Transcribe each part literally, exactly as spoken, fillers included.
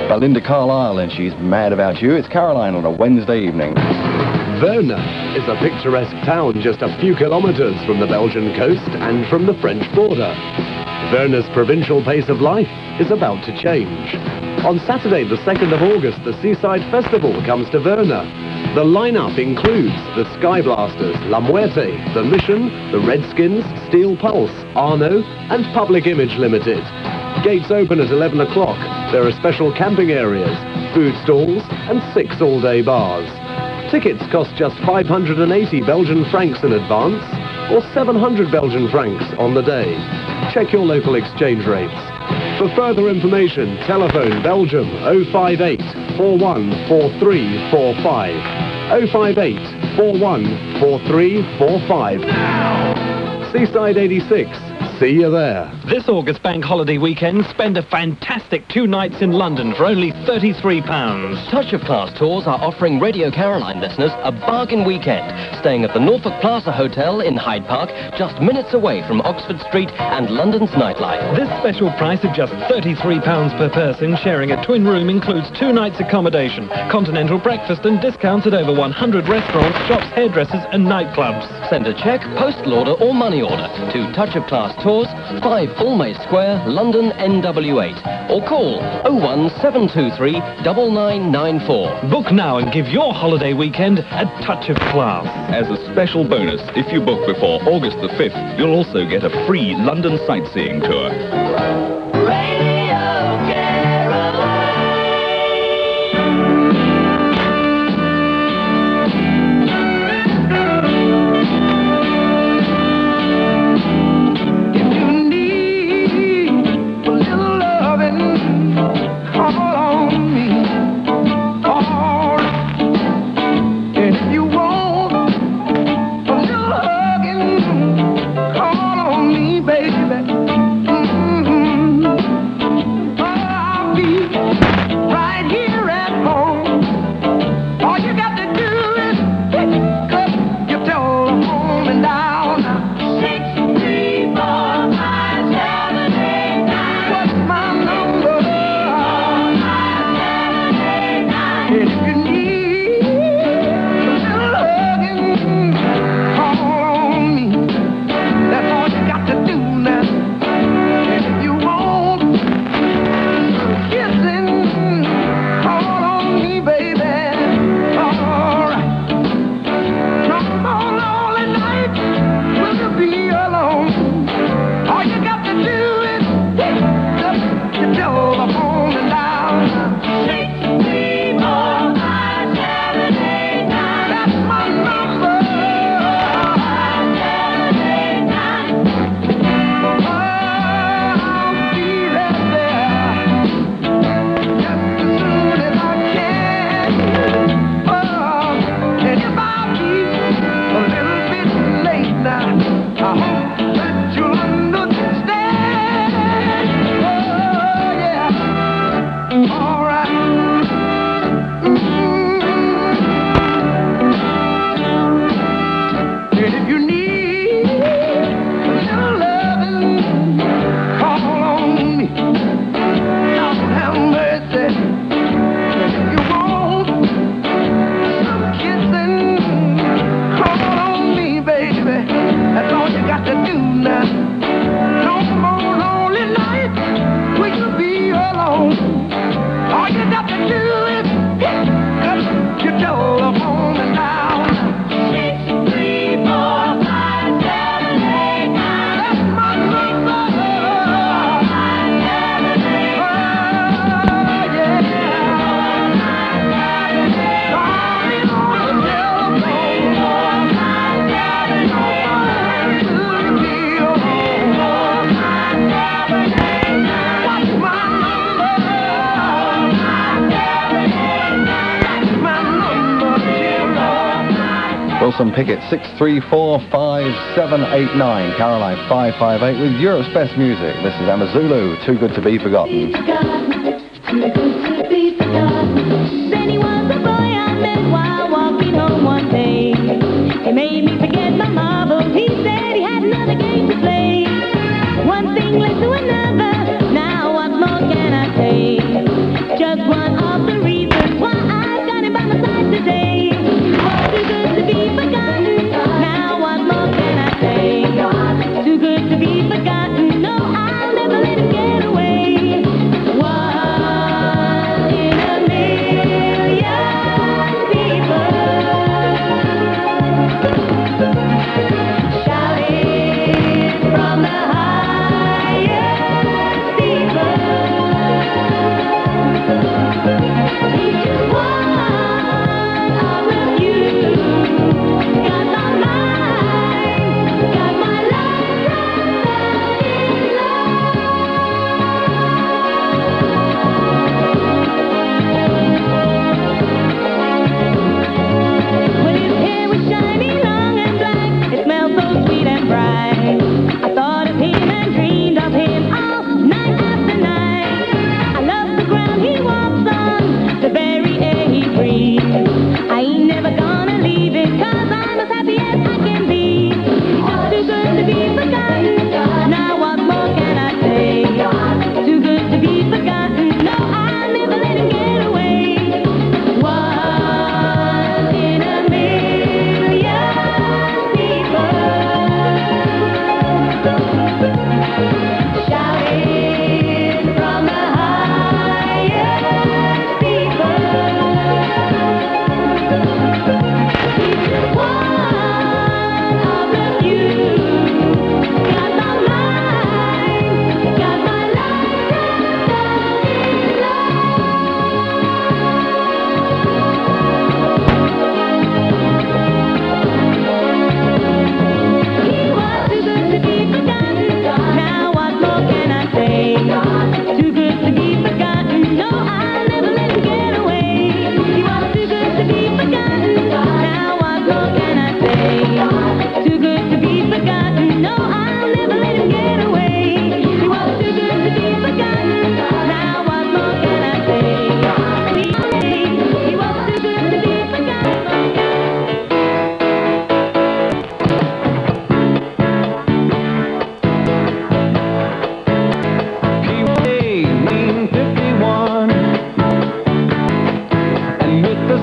Belinda Carlisle, and she's mad about you. It's Caroline on a Wednesday evening. Verna is a picturesque town just a few kilometres from the Belgian coast and from the French border. Verna's provincial pace of life is about to change. On Saturday, the second of August, the Seaside Festival comes to Verna. The lineup includes the Sky Blasters, La Muerte, The Mission, the Redskins, Steel Pulse, Arno, and Public Image Limited. Gates open at eleven o'clock. There are special camping areas, food stalls, and six all-day bars. Tickets cost just five hundred eighty Belgian francs in advance, or seven hundred Belgian francs on the day. Check your local exchange rates. For further information, telephone Belgium oh five eight, four one four three four five. oh five eight, four one four three four five. Now! Seaside eighty-six. See you there. This August bank holiday weekend, spend a fantastic two nights in London for only thirty-three pounds. Touch of Class Tours are offering Radio Caroline listeners a bargain weekend, staying at the Norfolk Plaza Hotel in Hyde Park, just minutes away from Oxford Street and London's nightlife. This special price of just thirty-three pounds per person, sharing a twin room, includes two nights accommodation, continental breakfast and discounts at over one hundred restaurants, shops, hairdressers and nightclubs. Send a cheque, postal order or money order to Touch of Class Tours, five Almays Square, London N W eight, or call oh one seven two three nine nine nine four. Book now and give your holiday weekend a touch of class. As a special bonus, if you book before August the fifth, you'll also get a free London sightseeing tour. Wilson Pickett, six three four five seven eight nine. Caroline, five five eight with Europe's best music. This is Amazulu, Too Good to Be Forgotten. Too good to be forgotten. Then he was a boy I met while walking home one day. He made me forget my marbles. He said he had another game to play. One thing led to another. Now what more can I say? Just one.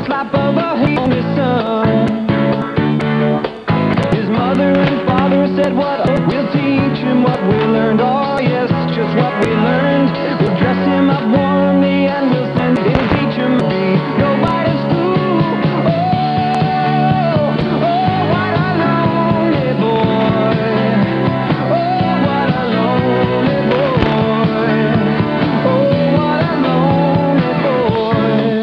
the slap of a hand, his son. His mother and father said, what? We'll teach him what we learned. Oh yes, just what we learned. We'll dress him up warmly and we'll send him. It'll teach him to be nobody's fool. Oh, oh, what a lonely boy. Oh, what a lonely boy. Oh, what a lonely boy.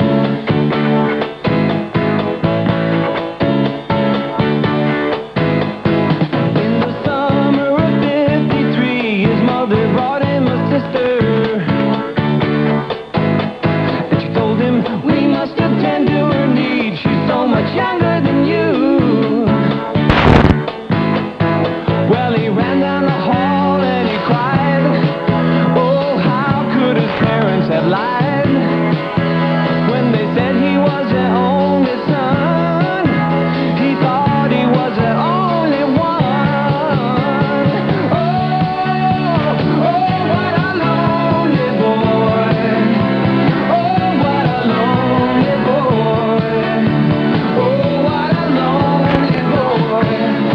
In the summer of fifty-three, his mother brought him a sister. And she told him, we must attend to her needs. She's so much younger than you. Well, he ran down the hall and he cried. Oh, how could his parents have lied when they said he was their only son? He thought he was their only one. Oh, oh, what a lonely boy. Oh, what a lonely boy. Oh, what a lonely boy.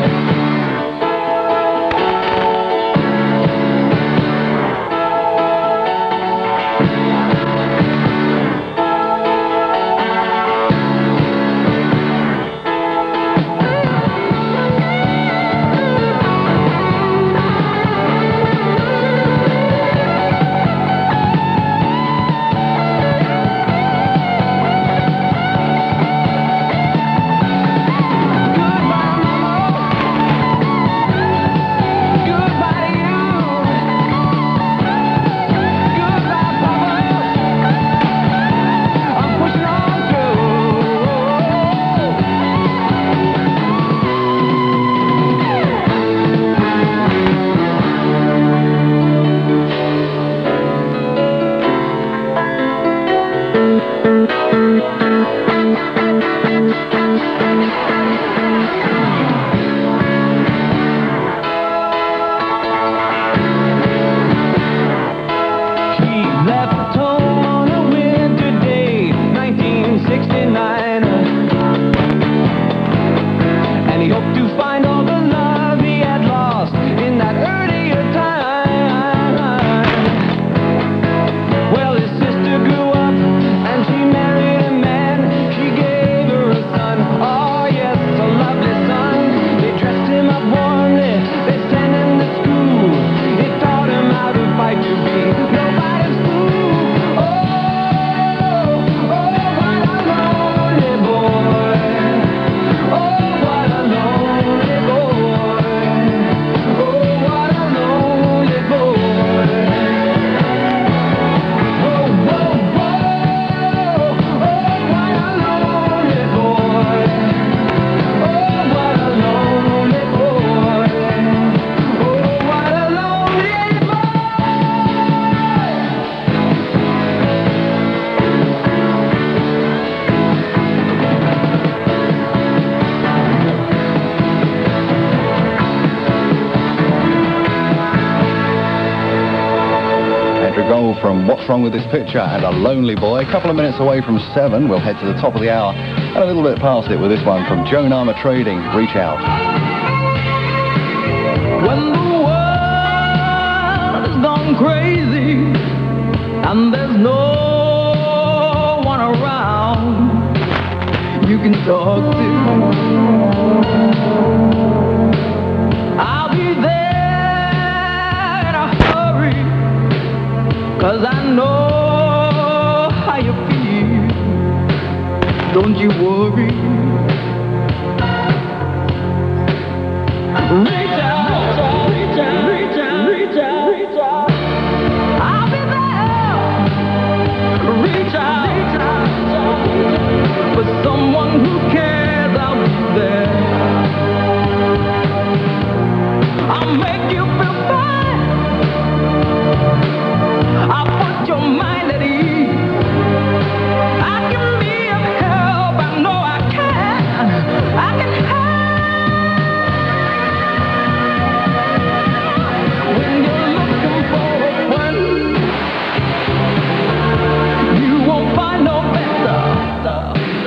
Goodbye, Mama. Goodbye to you. Goodbye, Papa. I'm pushing on He left home on a winter day, nineteen sixty-nine. And he hoped to find all the love he had lost in that earlier time. Well, his sister grew up and she married a man. She gave her a son, oh yes, a lovely son. They dressed him up warmly, they sent him to school. It taught him how to fight to be nobody's fool. Oh, oh, what a lonely boy. Oh, what a lonely boy. Oh, what a lonely boy. Oh, whoa, whoa. Oh, what a lonely boy. Oh, what a lonely boy. Oh, what a lonely boy. Andrew Gold from What's Wrong With This Picture and A Lonely Boy. A couple of minutes away from seven. We'll head to the top of the hour and a little bit past it with this one from Joan Armour Trading, Reach Out. When the world has gone crazy and there's no one around you can talk to, I'll be there in a hurry, 'cause I know how you feel. Don't you worry. Reach out, reach out, reach out, reach out, reach out. I'll be there. Reach out, reach out, for someone who cares. I'll be there. I'll make you feel fine. I'll put your mind at ease. I can be of help. I know I can. I can help. When you're looking for a friend, you won't find no better.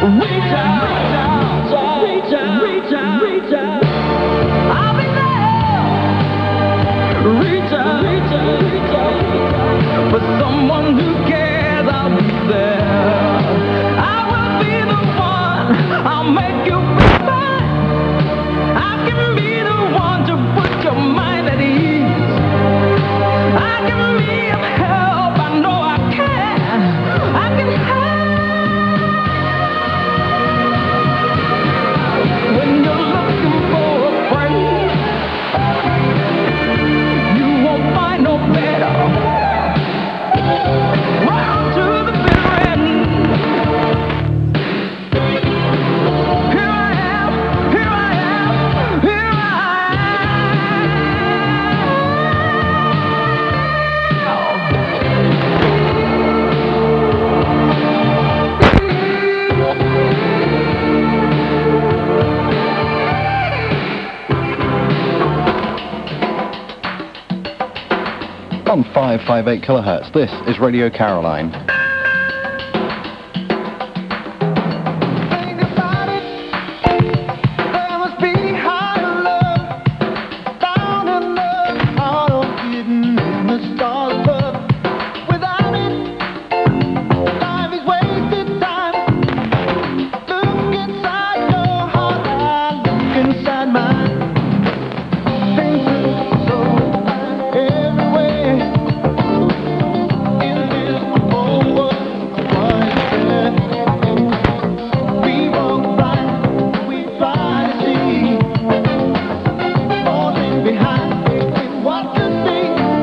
Reach out, reach out, reach out, reach out. I'll be there. Reach out, reach out, reach out. For someone who cares, I'll be there. I will be the one. I'll make you feel fine. I can be the one to put your mind at ease. I can be of help. I know I can. I can help. When you're looking for a friend, you won't find no better. Right on to the bitter end. Here I am, here I am, here I On five five eight kilohertz, this is Radio Caroline. think about it. There must be higher love, down in love, out of hidden in the stars above. Without it, life is wasted time. Look inside your heart, I look inside mine. Things look so fine everywhere. In this whole world, what is there? We walk blind, we try to see. Falling behind in what could be.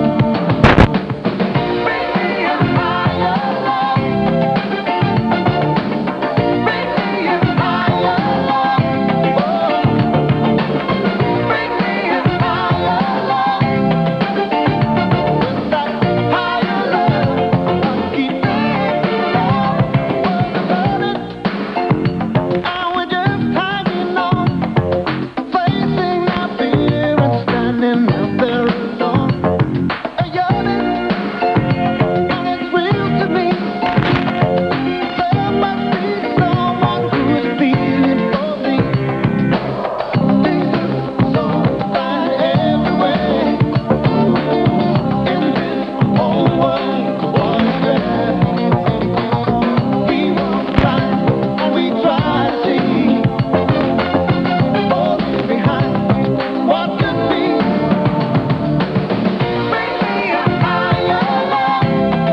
Bring me a higher love. Bring me a higher love. Oh. Bring me a higher love. With that higher love, I'll keep making love. We're and we're just hanging on, facing our fear and standing out there alone. A yearning, and it's real to me. There must be someone who's feeling for me. Things look so fine everywhere. In this whole world, what is there? We walk blind and we try to see. Falling behind what could be. Bring me a higher love.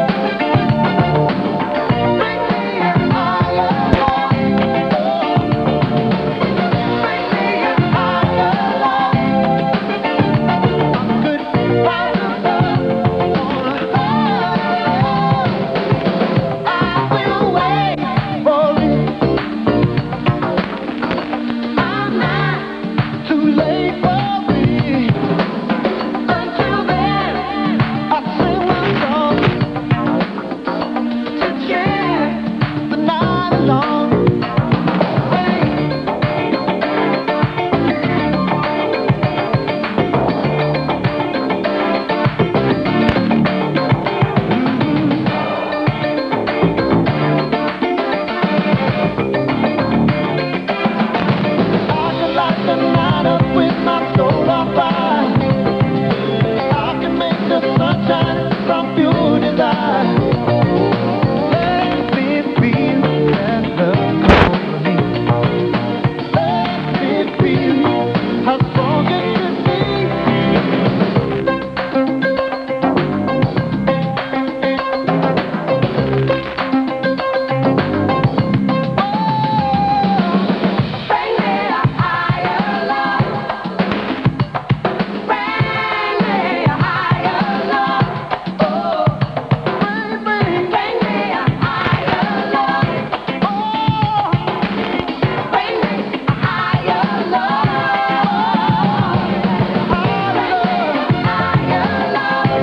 Bring me a higher love. Bring me a higher love. I could find a love on a higher. I will wait for it. I'm not too late for me. Until then, I sing my song to cheer the night along. I could light the night up with my soul on fire. I can make the sunshine from pure desire. Let me feel that love come for me. Let me feel how strong it could be. Bring me a higher love. Bring me a higher love. Oh, bring, bring, bring me a higher love. Oh, bring me a higher love. Higher love, higher love.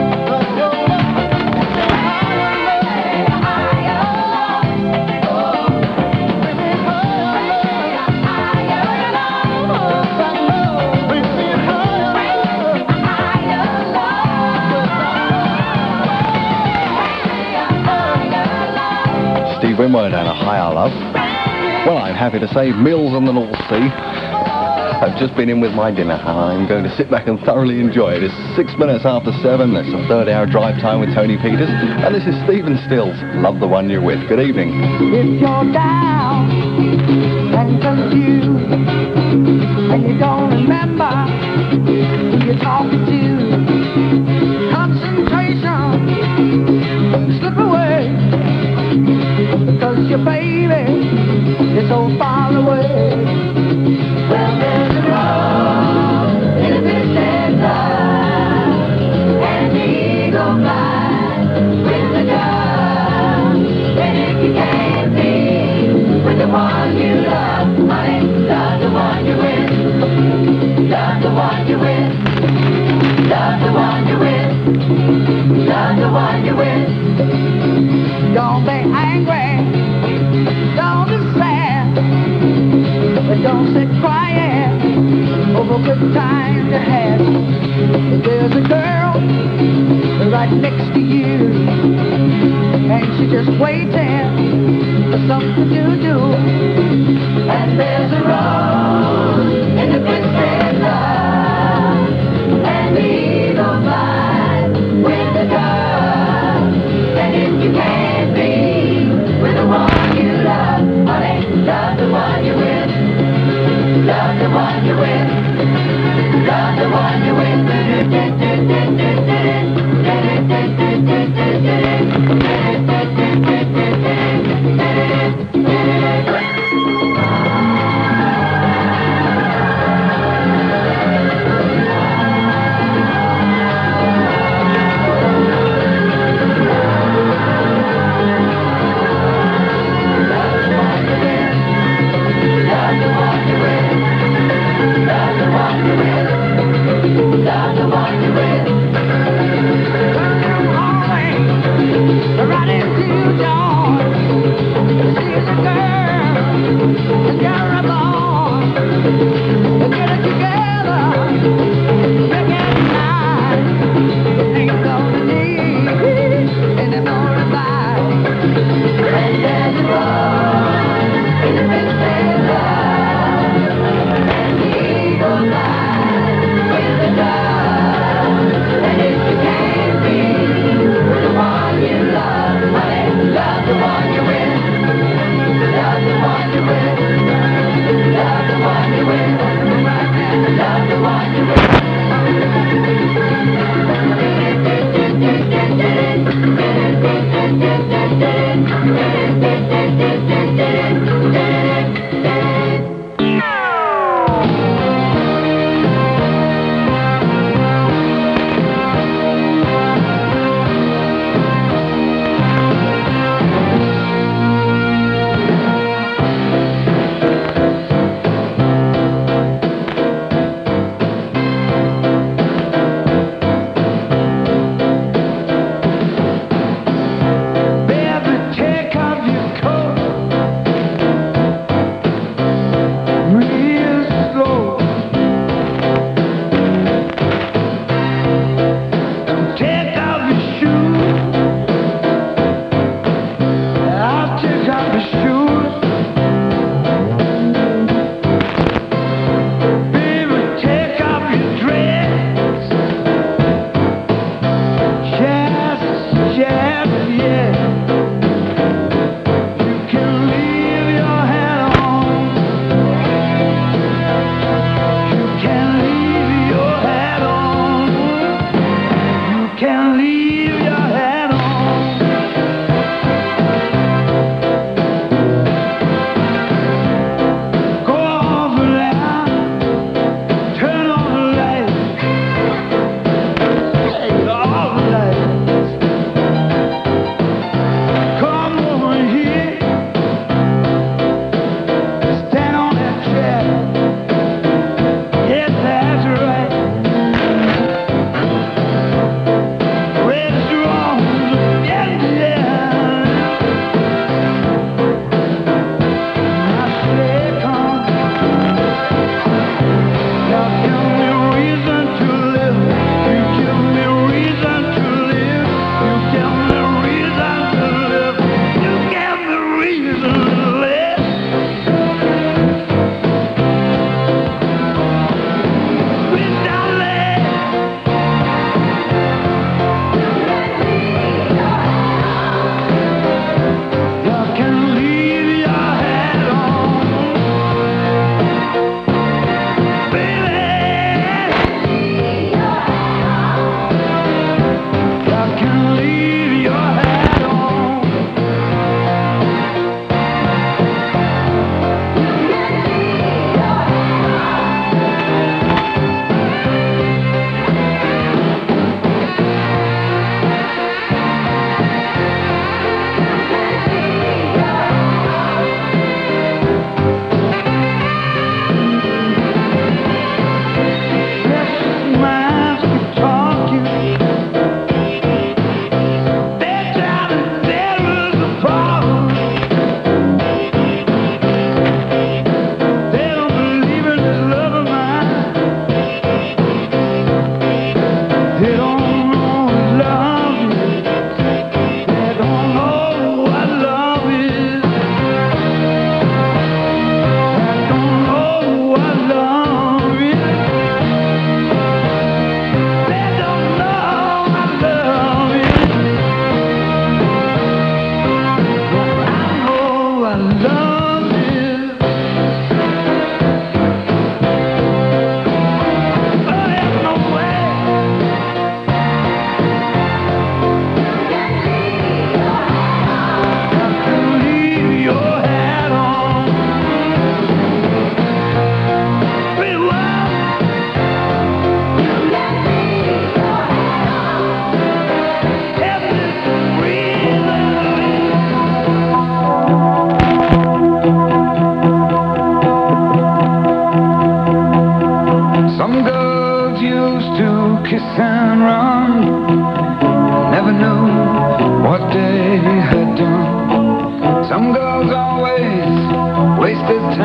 Steve Winwood and a higher love. Well, I'm happy to say Mills on the North Sea. I've just been in with my dinner and I'm going to sit back and thoroughly enjoy it. It's six minutes after seven. It's the third hour drive time with Tony Peters. And this is Stephen Stills, Love the One You're With. Good evening. If you're down and confused and you don't remember who you're talking to, concentration slip away because your baby is so far away. Well, there's a road in a distant love, and the eagle flies with the dove. And if you can't be with the one you love, honey, love the one you're with. Love the one you're with. Love the one you're with. Love the one you're with. Don't be angry. Don't be sad. But don't sit crying over good times you had. There's a girl right next to you, and she's just waiting for something to do. And there's a rose in the distant love, and the eagle flies with the dove. And if you can't be with the one you love, honey, love the one you're with. Love the one you're with. Love the one you're with. Love the one you're with. Love the one you're with.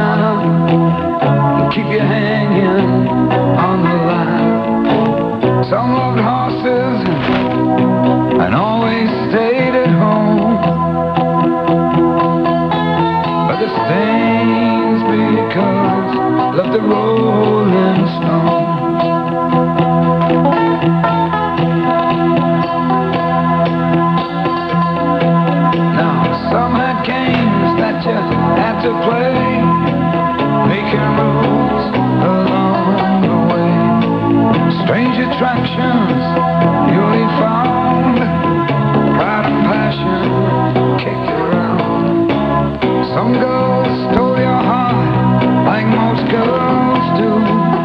Santa, and keep you hanging on the line. Some loved horses and always stayed at home, but the Stains because loved the Rolling Stones. Some had games that you had to play, making rules along the way. Strange attractions newly found, pride and passion kicked around. Some girls stole your heart like most girls do,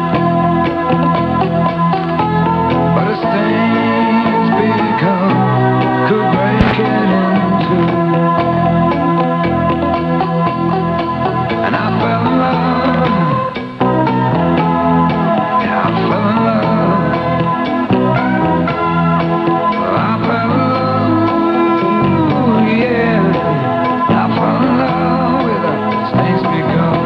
but a stain's become could break it in two. And I fell in love, yeah, I fell in love, I fell in love, yeah, I fell in love with a Stainsby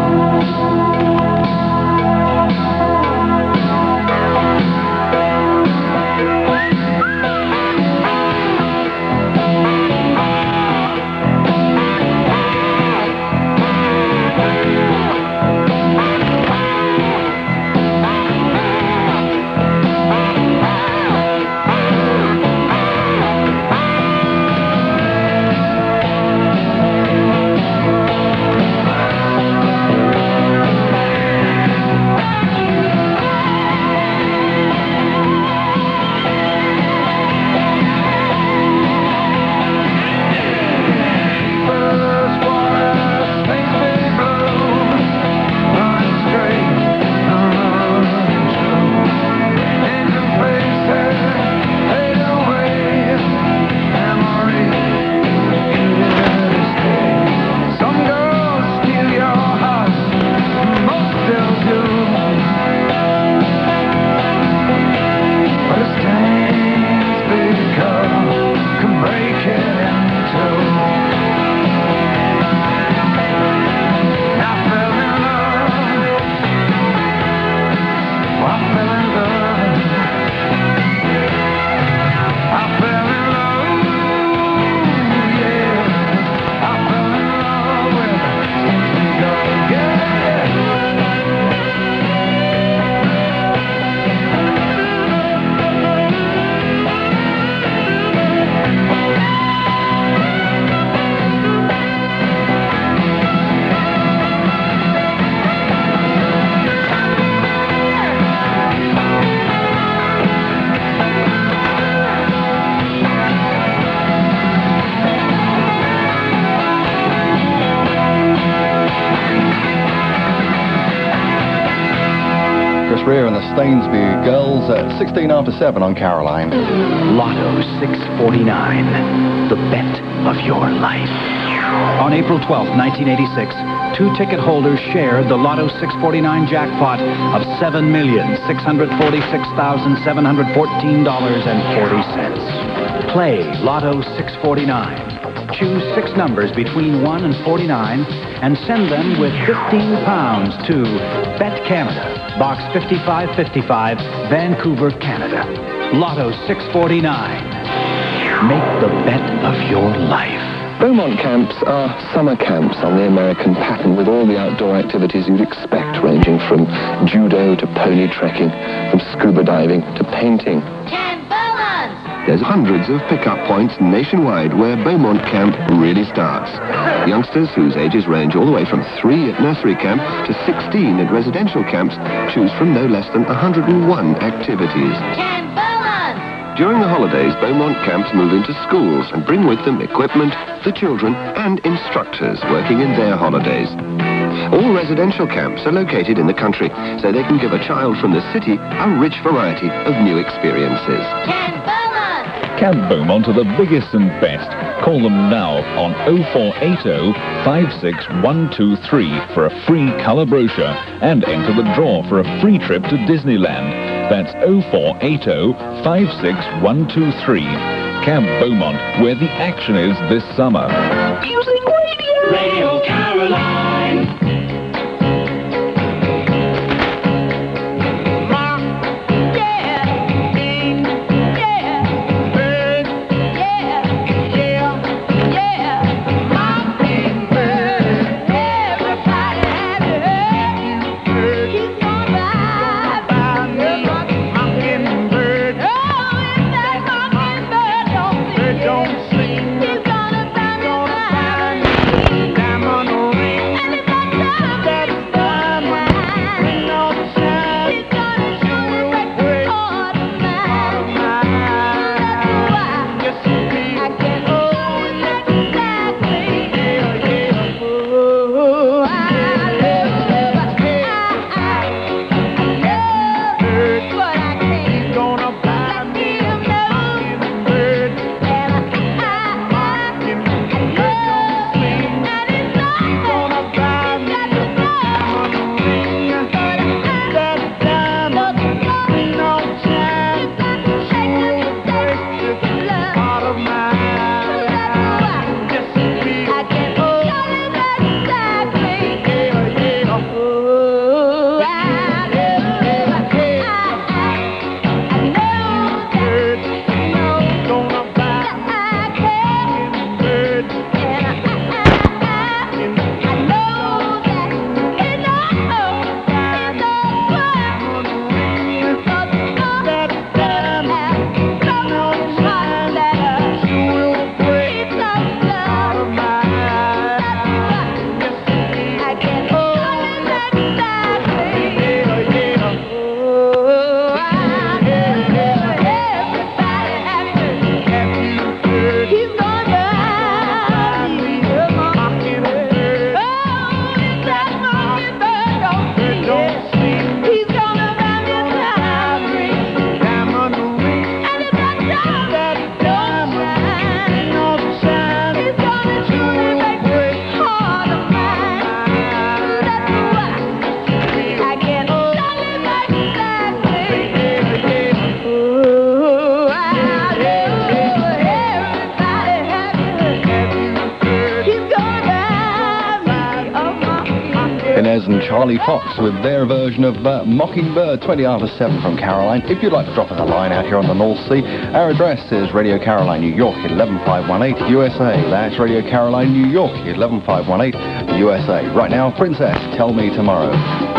Rear and the Stainsby Girls at sixteen after seven on Caroline. Lotto six forty-nine, the bet of your life. On April twelfth, nineteen eighty-six, two ticket holders shared the Lotto six forty-nine jackpot of seven million six hundred forty-six thousand seven hundred fourteen dollars and forty cents. Play Lotto six forty-nine. Choose six numbers between one and forty-nine and send them with fifteen pounds to Bet Canada, Box fifty-five fifty-five, Vancouver, Canada. Lotto six forty-nine. Make the bet of your life. Beaumont camps are summer camps on the American pattern with all the outdoor activities you'd expect, ranging from judo to pony trekking, from scuba diving to painting. Camp Beaumont! There's hundreds of pick-up points nationwide where Beaumont Camp really starts. Youngsters whose ages range all the way from three at nursery camp to sixteen at residential camps choose from no less than one hundred and one activities. Camp Beaumont! During the holidays, Beaumont camps move into schools and bring with them equipment, the children, and instructors working in their holidays. All residential camps are located in the country, so they can give a child from the city a rich variety of new experiences. Camp Beaumont! Camp Beaumont are the biggest and best. Call them now on oh four eight oh, five six one two three for a free colour brochure and enter the draw for a free trip to Disneyland. That's oh four eight oh, five six one two three. Camp Beaumont, where the action is this summer. Using radio! Radio Caroline! Inez and Charlie Fox with their version of uh, Mockingbird, twenty after seven from Caroline. If you'd like to drop us a line out here on the North Sea, our address is Radio Caroline, New York, eleven five one eight, U S A. That's Radio Caroline, New York, eleven five one eight, U S A. Right now, Princess, Tell Me Tomorrow.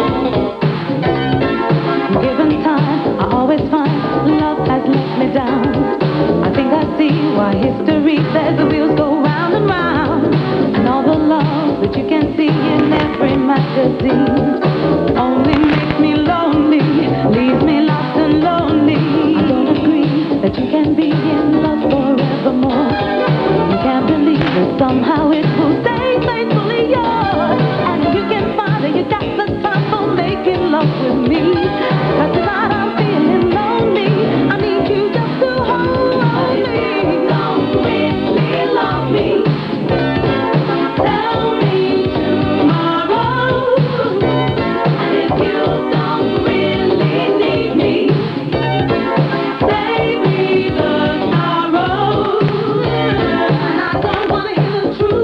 Given time, I always find love has let me down. I think I see why history says the wheels go round and round. And all the love that you can see in every magazine only makes me lonely, leaves me lost and lonely. I don't agree that you can be in love forevermore. You can't believe that somehow it will stay faithfully yours. And you can find that you got the time for making love with me. 'Cause tonight I'm feeling lonely. I need you just to hold me. Don't really love me. Tell me tomorrow. And if you don't really need me, save me the sorrow. And I don't wanna hear the truth.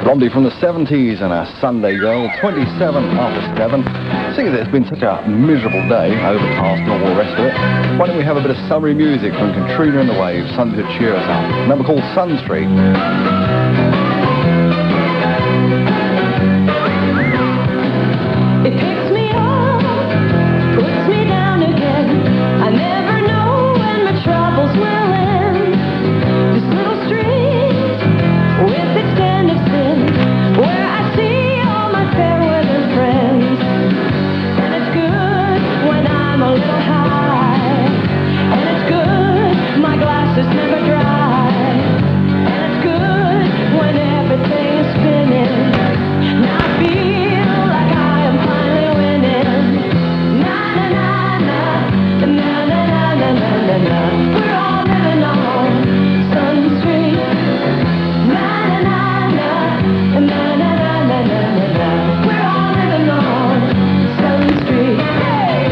Blondie from the seventies and a Sunday Girl, twenty-seven after seven. Seeing that it's been such a miserable day, overcast and all the rest of it, why don't we have a bit of summery music from Katrina and the Waves, something to cheer us up. A number called Sun Street. It picks me up, puts me down again. I never know when my troubles will end. This little street with its den of sin, where I see all my fair weather friends. And it's good when I'm a little high, and it's good my glass is never dry, and it's good when everything is spinning. Now I feel like I am finally winning. Na na na na, na na na na na na na. We're all living on Sun Street. Na na na na, na na na na na na na. We're all living on Sun Street. Hey!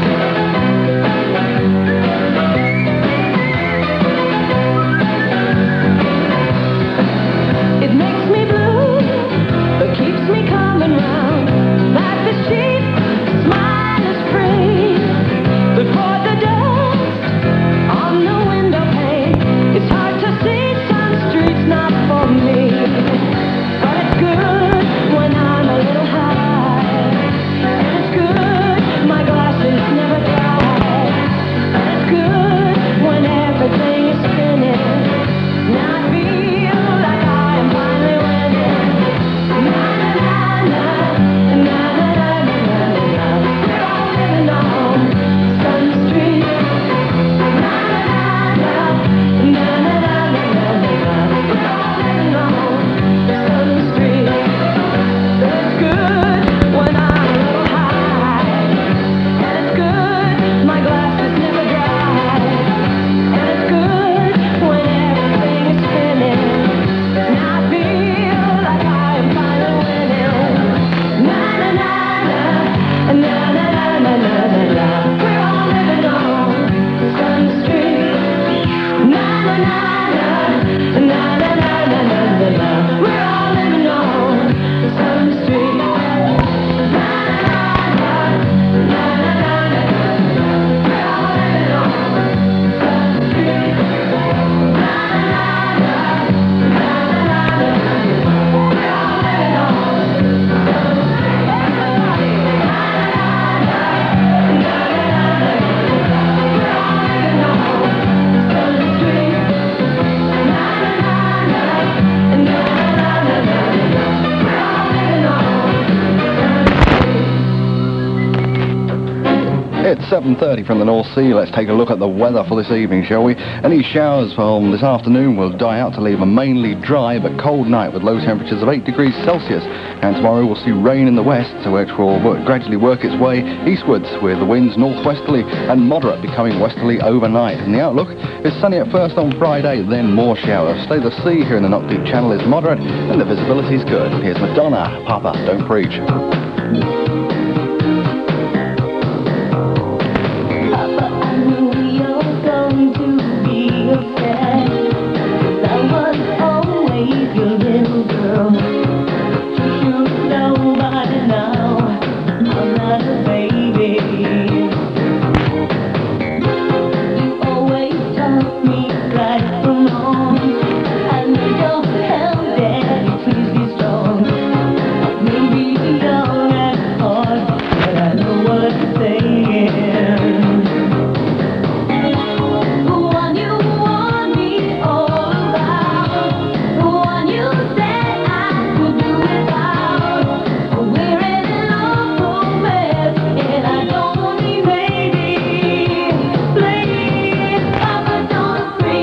It makes me blue, but keeps me coming round. Life is cheap, smile is free. But for the dust on the window pane, it's hard to see Sun Street's not for me. But it's good when I'm a little high, and it's good my glass is never dry, and it's good when everything is spinning. Now I feel like I am finally winning. Na na na na, na na na na na na. We're all living on Sun Street. Na na na na, na na na na na na. We're all living on Sun Street. It's good when I'm a little high, and it's good my glass is never dry, and it's good when everything is spinning. Now I feel like I am finally winning. Na na na na, na na na na na na na. We're all living on Sun Street. Na na na na, na na na na na na na. We're all living on Sun Street. Na na na na, na na na na na. We're all living on Sun Street. Na na na na, na na na na na. We're all living on It's seven thirty from the North Sea. Let's take a look at the weather for this evening, shall we? Any showers from this afternoon will die out to leave a mainly dry but cold night with low temperatures of eight degrees Celsius. And tomorrow we'll see rain in the west, which will work, gradually work its way eastwards, with the winds northwesterly and moderate, becoming westerly overnight. And the outlook is sunny at first on Friday, then more showers. Stay the sea here in the Not Deep Channel is moderate and the visibility is good. Here's Madonna, Papa, Don't Preach. Papa, I knew you're going to be upset, 'cause I was always your little girl. You should know by now I'm not a baby. You always taught me right from wrong. I need your help, Daddy, please be strong. Maybe young at heart, but I know what I'm saying. The one you warned me all about, the one you said I could do without. We're in an awful mess, and I don't need maybe. Please, Papa, don't preach.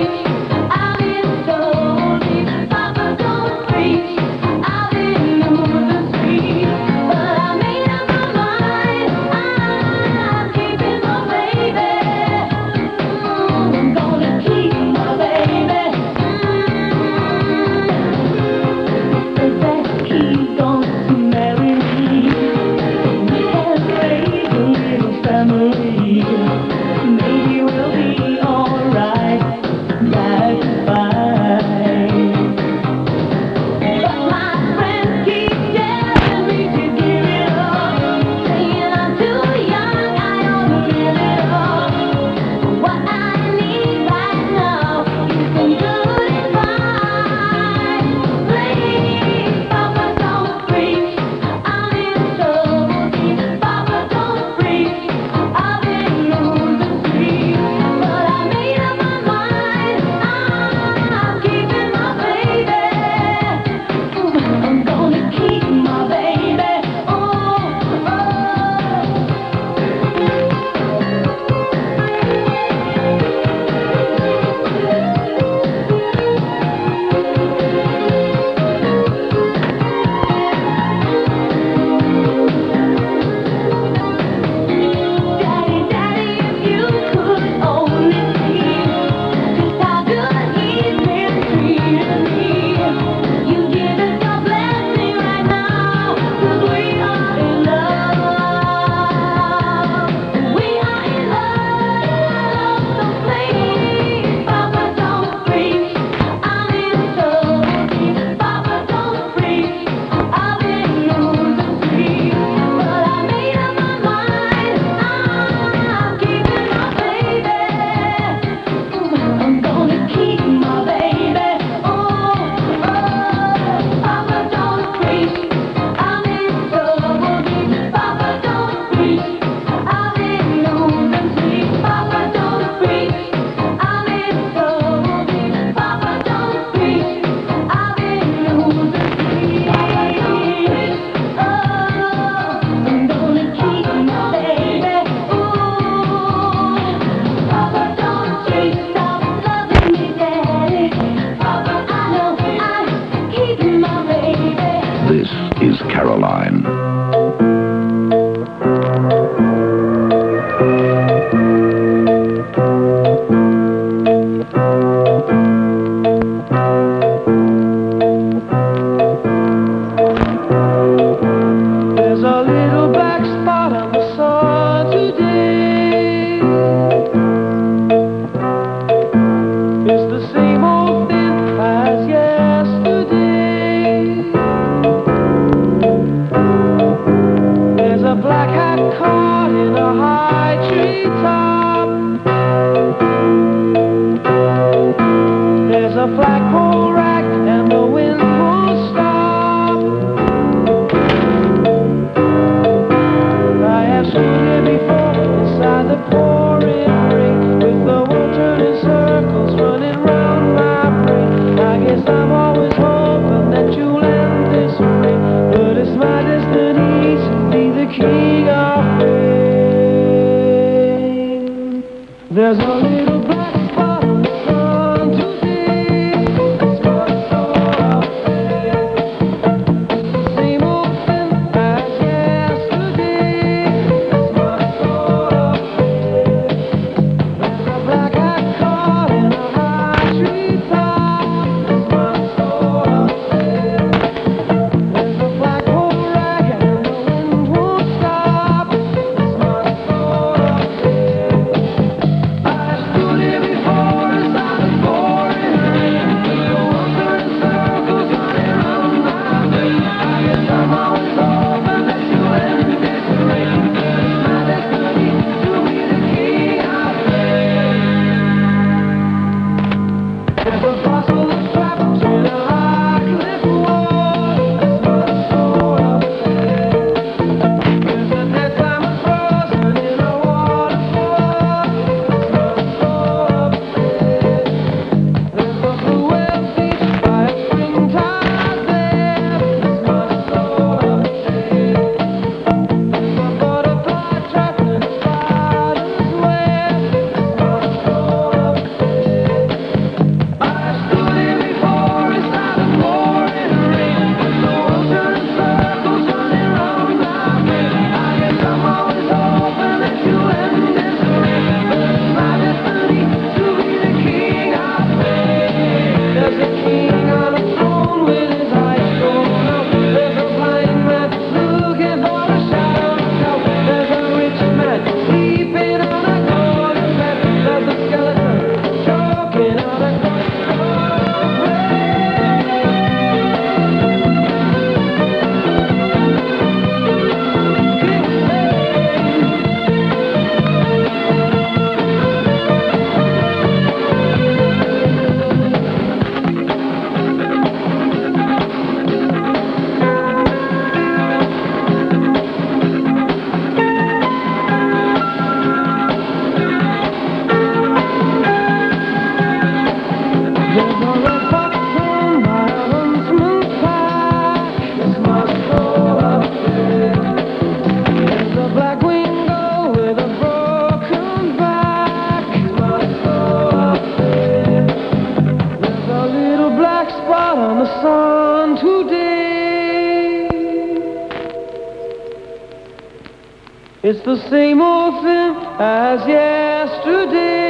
It's the same old thing as yesterday.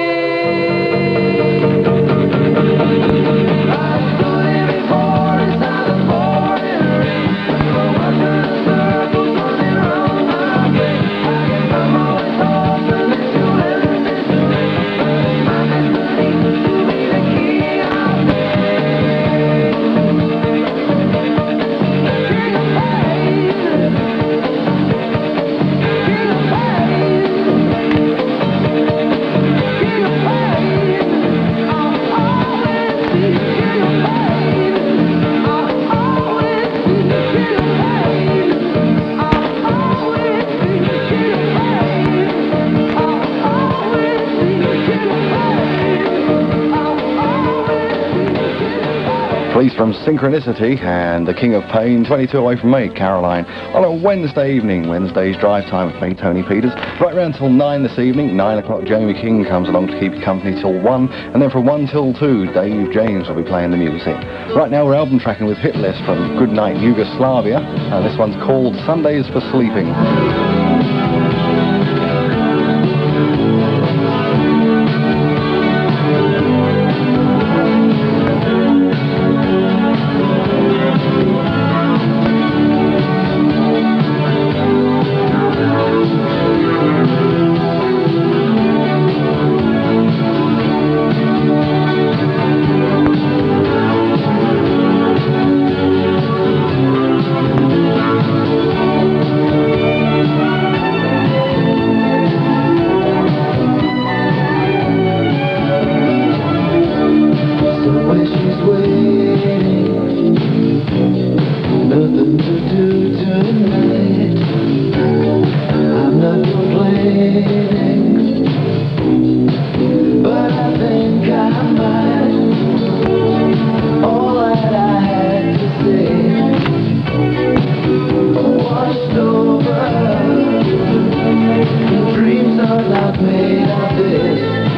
I've done it before, it's not a boring ring. Go under the circles, running around my brain. I can find my way home, and let you ever miss me. My destiny to be the key of King of pain. King of pain. King of pain. I'll always be king of pain. I'll always be king of pain. I'll always be king of pain. I'll always be king of pain. I'll always be king of pain. Police from Synchronicity and the King of Pain, twenty-two away from me, Caroline, on a Wednesday evening. Wednesday's drive time with me, Tony Peters. Right around till nine this evening. nine o'clock, Jamie King comes along to keep you company till one. And then from one till two, Dave James will be playing the music. Right now we're album tracking with Hit List from Goodnight Yugoslavia. And this one's called Sundays for Sleeping. When she's waiting, nothing to do tonight. I'm not complaining, but I think I might. All that I had to say washed over. Dreams are not made of this.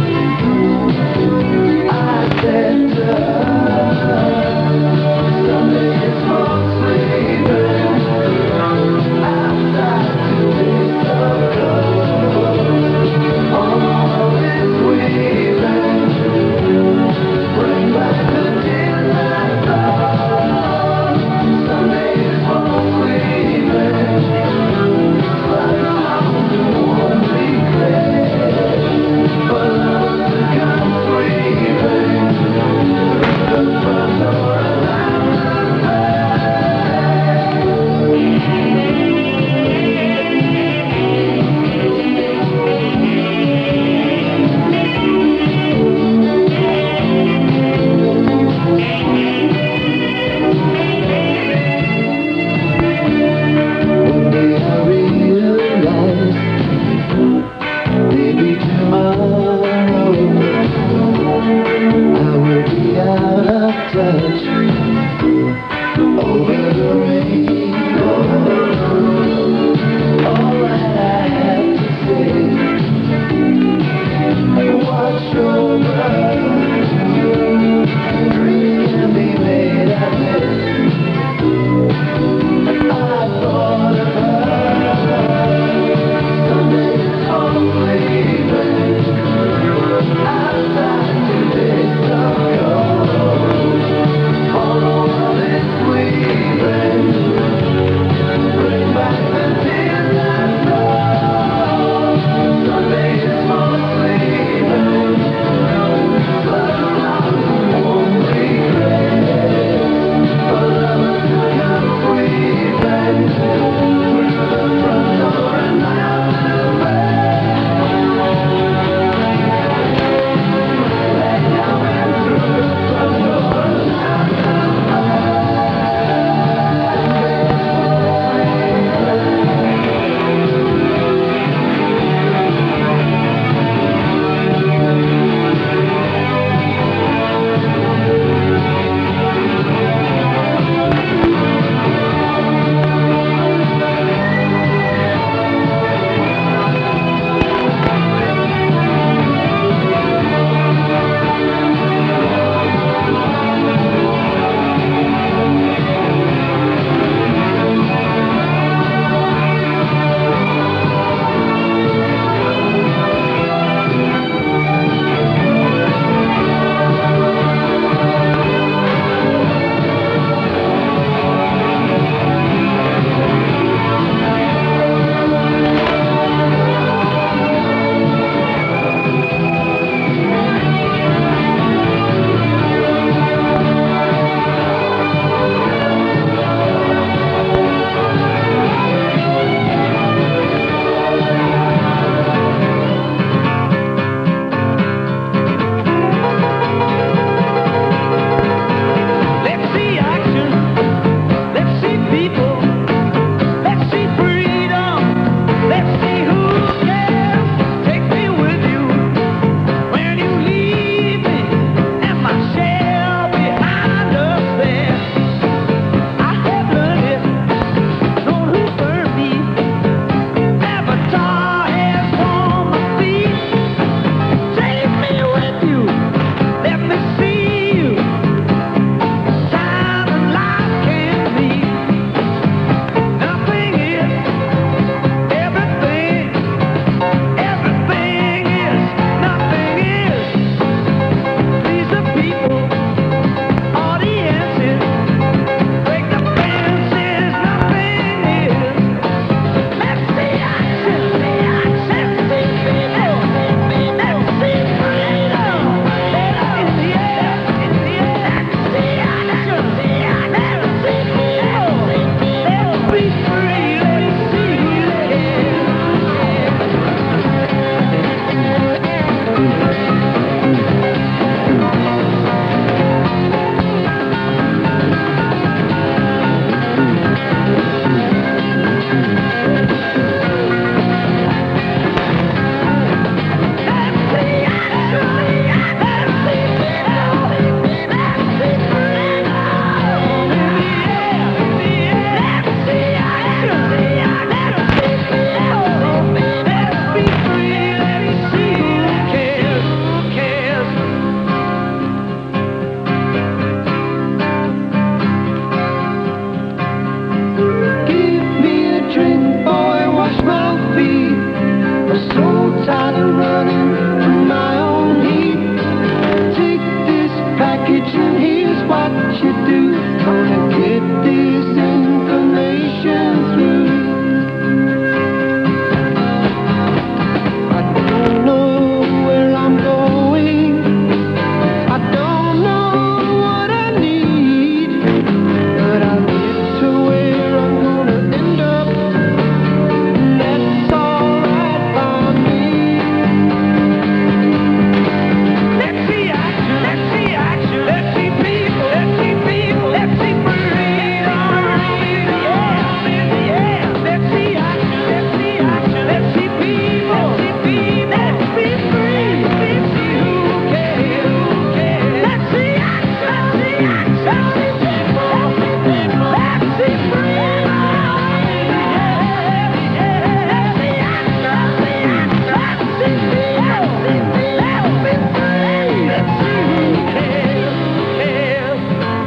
I said to her, Sunday is for sleeping. Outside today's so cold. All is weaving. Bring back the tears I saw. Sunday is for sleeping. But I'm the one regret. But love to come sweeping. The front door around the One day I realized maybe tomorrow I will be out of touch over the rainbow. All that I have to say, watch over. Dreams can be made of this. I thought of her. Sunday is for sleeping. Outside today's so cold. what you do. Gonna get this information through. I don't know where I'm going. I don't know what I need, but I'll get to where I'm gonna end up. That's alright by me. Let's see action, let's see action, let's see people, let's see people, let's see freedom, yeah, yeah. Let's see action, let's see action, let's see people, let's see people, let's be free, let's see who cares, who cares. Let's see action, let's see action, let's see people, let's see people, let's see freedom, yeah, yeah. Let's see action, let's see action, let's see people, let's be free, let's see who cares, cares.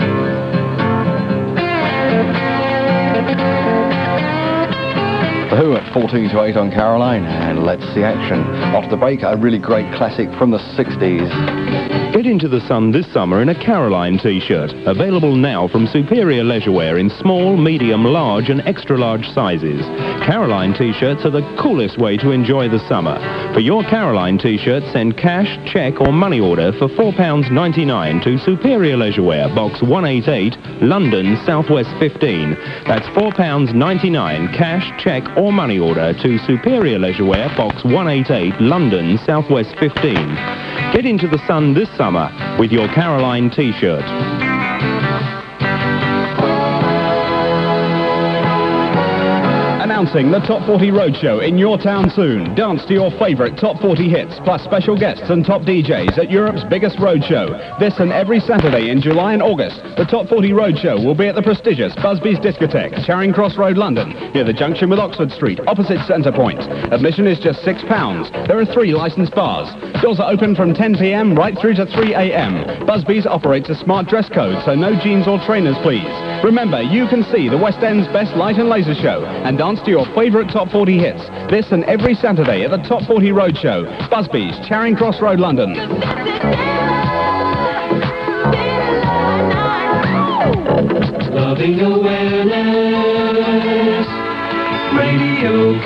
The Who at fourteen to eight on Caroline, and let's see action. After the break, a really great classic from the sixties. Get into the sun this summer in a Caroline t-shirt. Available now from Superior Leisurewear in small, medium, large and extra large sizes. Caroline t-shirts are the coolest way to enjoy the summer. For your Caroline t-shirt, send cash, cheque or money order for four pounds ninety-nine to Superior Leisurewear, Box one eighty-eight, London, South West fifteen. That's four pounds ninety-nine, cash, cheque or money order to Superior Leisurewear, Box one eighty-eight, London, South West fifteen. Get into the sun this summer with your Caroline t-shirt. Announcing the Top forty Roadshow in your town soon. Dance to your favourite Top forty hits, plus special guests and top D Js at Europe's biggest roadshow. This and every Saturday in July and August, the Top forty Roadshow will be at the prestigious Busby's Discotheque, Charing Cross Road, London, near the junction with Oxford Street, opposite Centre Point. Admission is just six pounds. There are three licensed bars. Doors are open from ten p m right through to three a m Busby's operates a smart dress code, so no jeans or trainers, please. Remember, you can see the West End's best light and laser show and dance to your favourite Top forty hits. This and every Saturday at the Top forty Roadshow, Busby's, Charing Cross Road, London. Loving awareness, Radio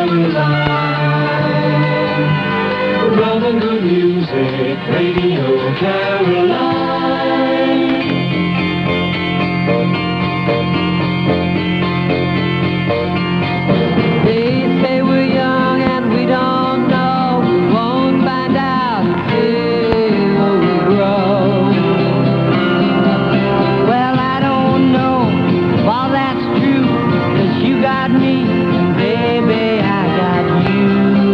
Caroline. Love and good music, Radio Caroline. They say we're young and we don't know. We won't find out until we grow. Well, I don't know if all that's true, 'cause you got me, and baby, I got you.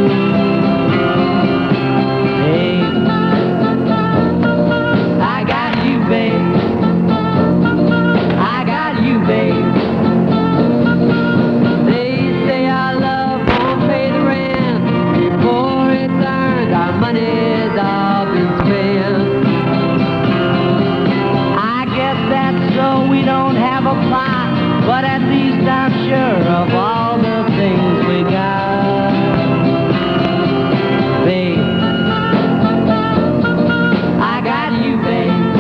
Babe, I got you, babe. I got you, babe. They say our love won't pay the rent before it's earned. Our money's all been spent. I guess that's so we don't have a plot, but at least I'm sure of all the things we got. Babe, I got you, babe.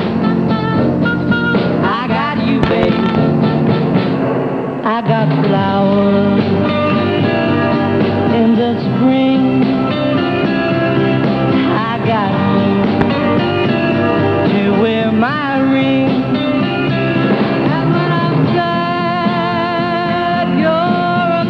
I got you, babe. I got flowers in the spring. I got you to wear my ring. And when I'm sad, you're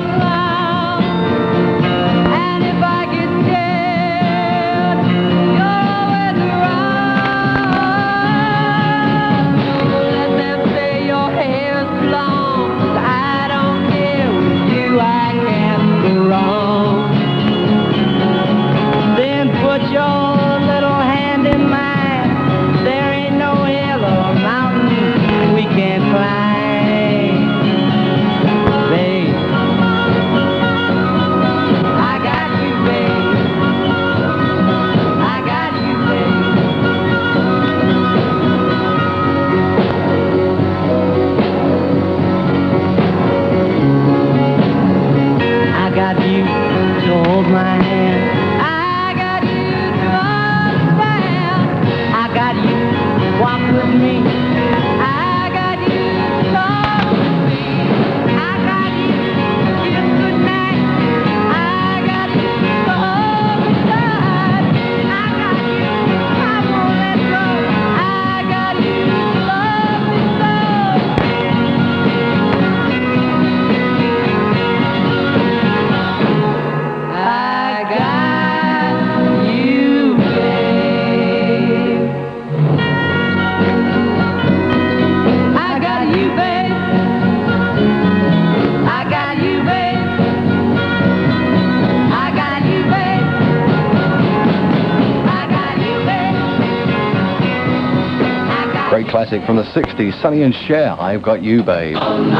Great classic from the sixties, Sonny and Cher, I've Got You, Babe.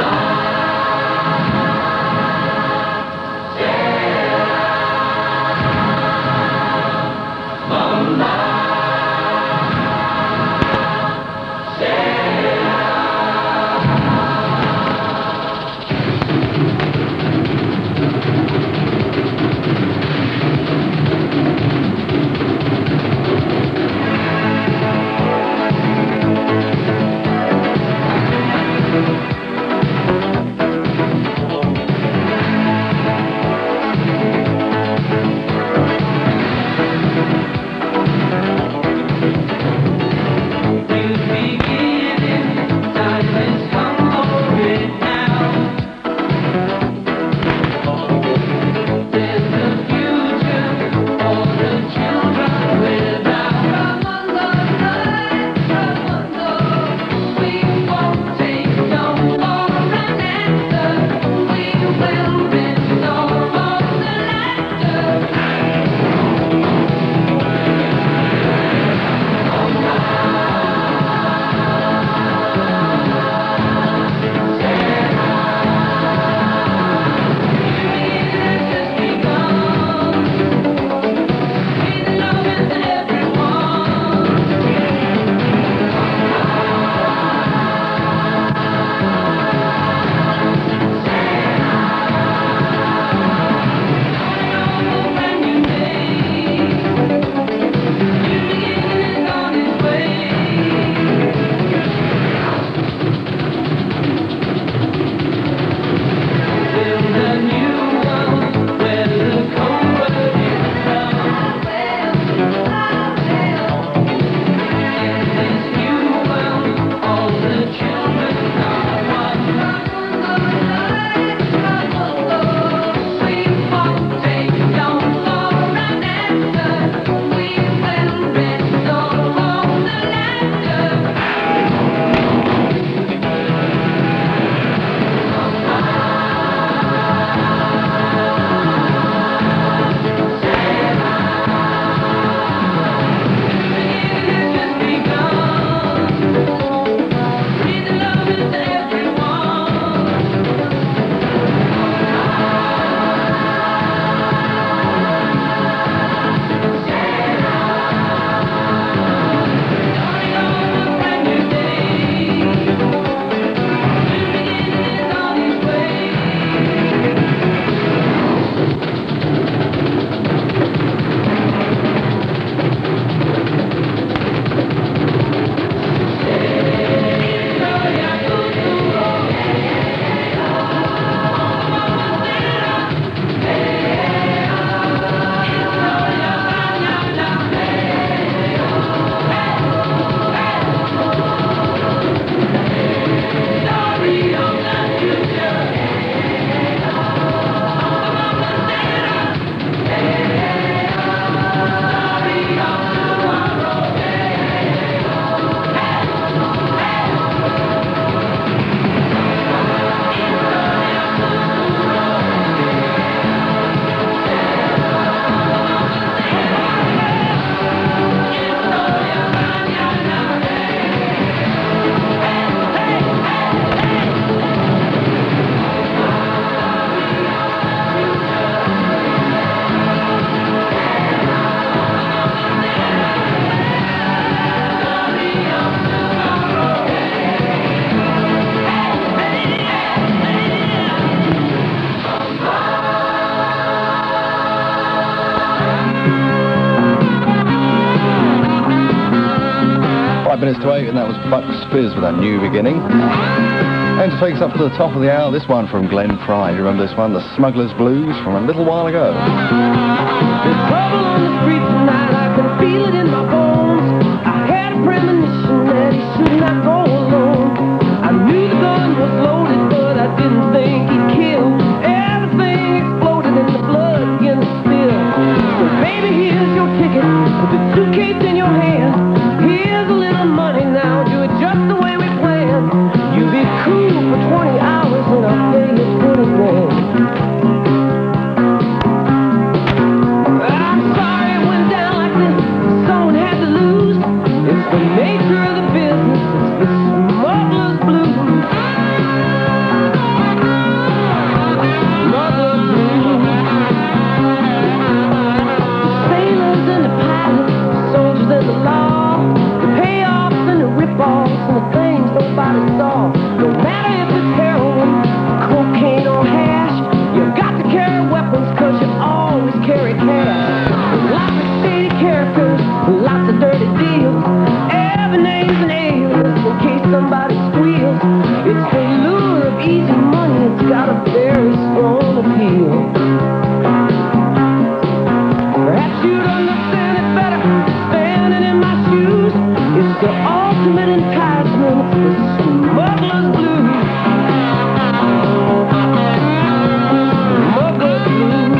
Minutes to eight, and that was Bucks Fizz with A New Beginning. And to take us up to the top of the hour, this one from Glenn Fry. Do you remember this one? The Smuggler's Blues from a little while ago. There's trouble on the street tonight, I can feel it in my bones. I had a premonition that he should not go alone. I knew the gun was loaded, but I didn't think he'd kill. Everything exploded and the blood began to spill. So baby, here's your ticket, with the suitcase in your hand. Here's a little money now, do it just the way we planned. You be cool for twenty hours and I'll pay you twenty grand. I'm sorry it went down like this, someone had to lose. It's the nature of the business, it's everybody saw. No matter if it's heroin, cocaine or hash, you got to carry weapons cause you always carry cash. Lots of shady characters, lots of dirty deals. Every name's an alias in case somebody squeals. It's the lure of easy money, it's got a very strong appeal. Perhaps you'd understand it better standing in my shoes. It's the ultimate enticement, the smuggler's blues. Smuggler's blues.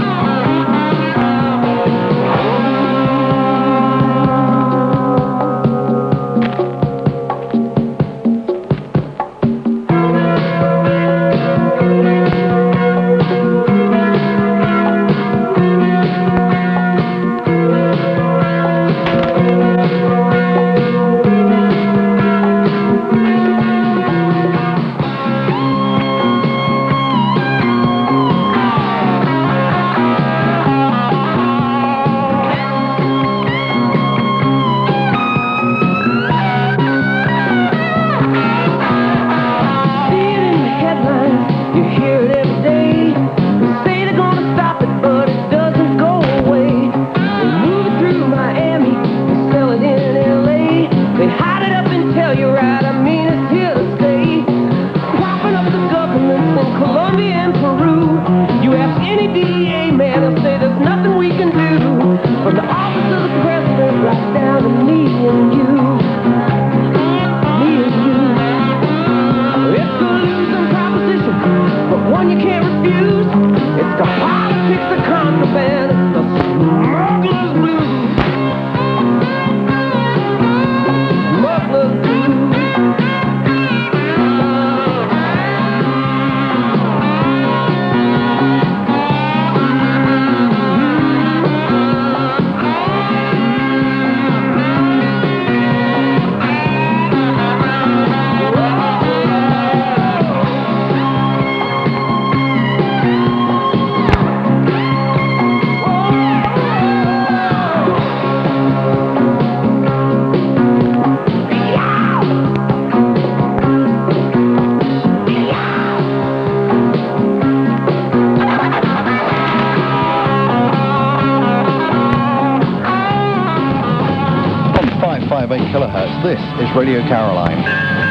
eight kilohertz. This is Radio Caroline.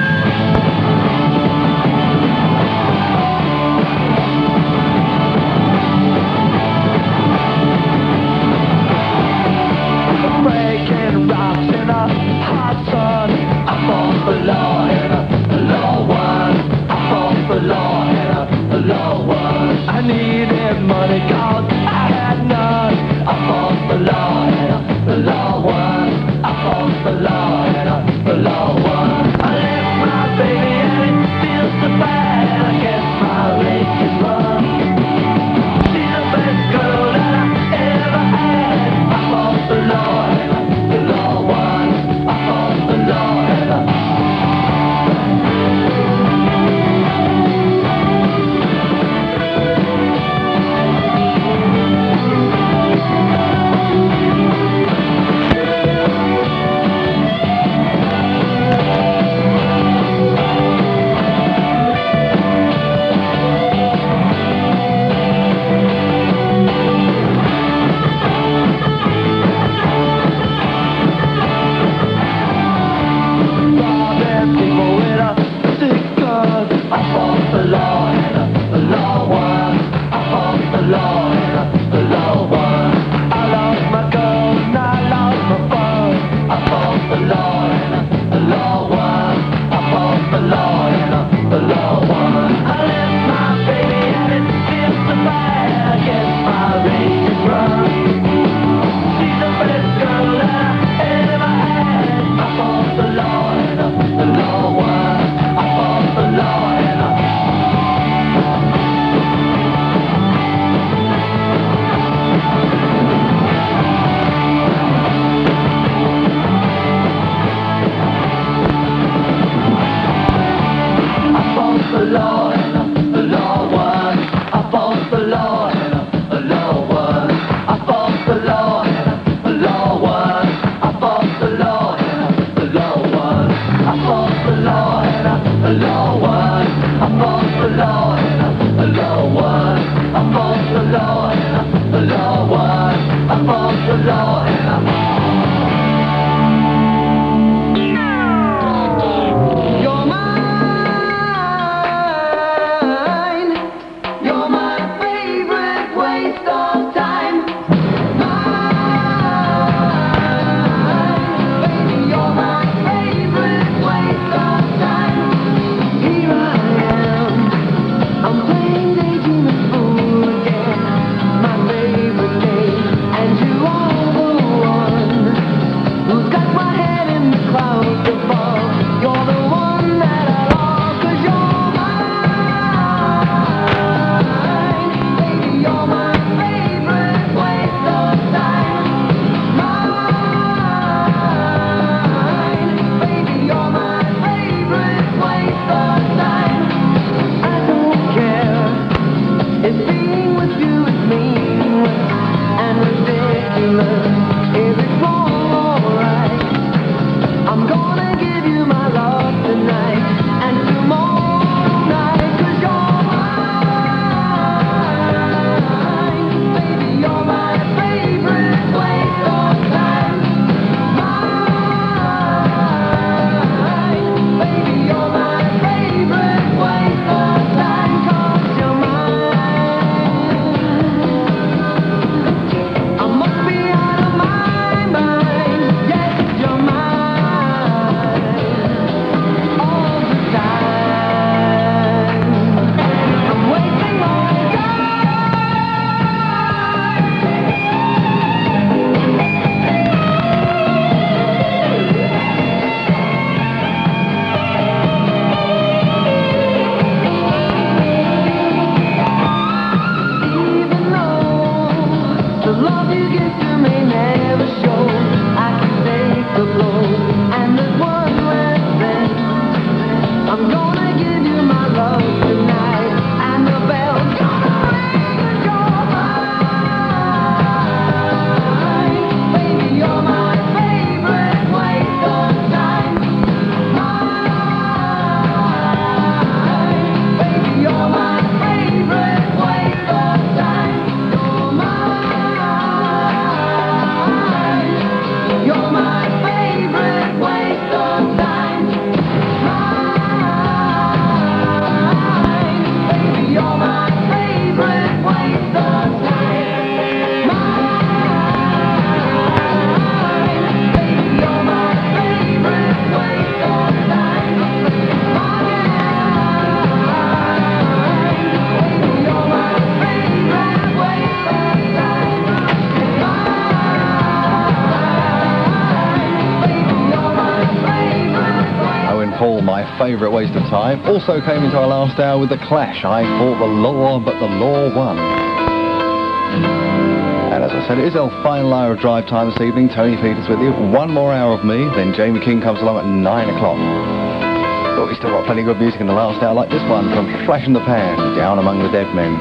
Breaking rocks in a hot sun. I fall for law in a low one. I fall for law in a low one. I needed money cause I had none. I fall for law in a low one. I fall for law in a low one. I left my baby and it feels so bad. I guess my race is run. She's the best girl that I ever had. I fall for law in a low one. I fall for law in a Paul, my favourite waste of time, also came into our last hour with The Clash. I fought the law, but the law won. And as I said, it is our final hour of drive time this evening. Tony Peters with you. One more hour of me, then Jamie King comes along at nine o'clock. But we still got plenty of good music in the last hour, like this one from Flash in the Pan, Down Among the Dead Men.